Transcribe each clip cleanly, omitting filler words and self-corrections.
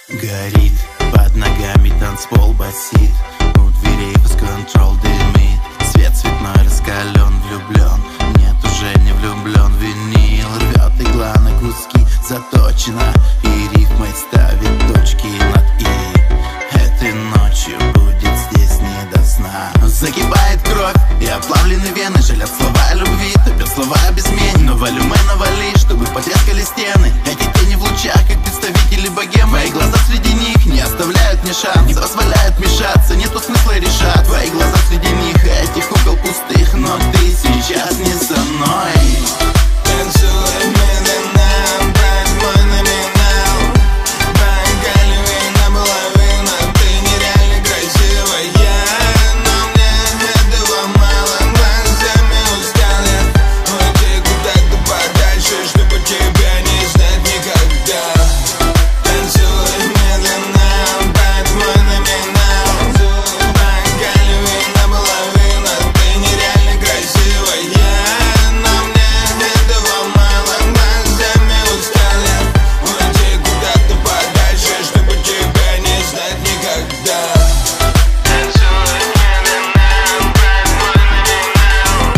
Горит под ногами танцпол басит, у дверей фейс-контрол дымит. Свет цветной раскален, влюблен, нет, уже не влюблен. Винил рвет игла на куски, заточена, и рифмой ставит точки над «и». Этой ночью будет здесь не до сна. Закипает кровь и оплавлены вены, жалят слова любви, топят слова безмене. Но волюме навали, чтобы потрескали стены. Эти тени в лучах, как представители богемы. Твои глаза среди них не оставляют мне шанс, не позволяют мешаться, нету смысла решать. Твои глаза среди них, этих кукол пустых, но ты сейчас не со мной. Танцуй медленно, брать мой номинал. Бокали наполовину, ты нереально красивая. Но мне этого мало, глазами устал я уйти куда-то подальше, чтобы тебя не знать никогда. Танцуй медленно, брать мой номинал. Бокали наполовину, ты нереально красивая. Но мне этого мало, глазами устал я уйти куда-то подальше, чтобы тебя не знать никогда. Танцуй медленно, брать мой номинал.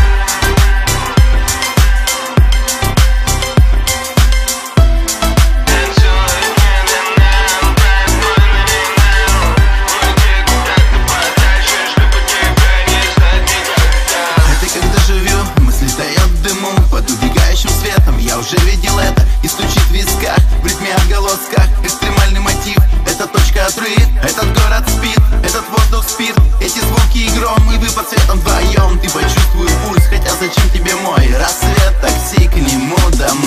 Танцуй медленно, брать мой номинал. Уйти куда-то подальше, чтобы тебя не знать никогда. Это когда живю, мысли тает в дыму, под убегающим светом. Я уже видел это, и стучит в висках, в ритме отголосках. Экстремальный мотив, это точка отрыв. Этот город спит, этот воздух спит. Эти звуки и гром, и вы под светом вдвоем. Ты почувствуй пульс, хотя зачем тебе мой рассвет? Такси к нему домой.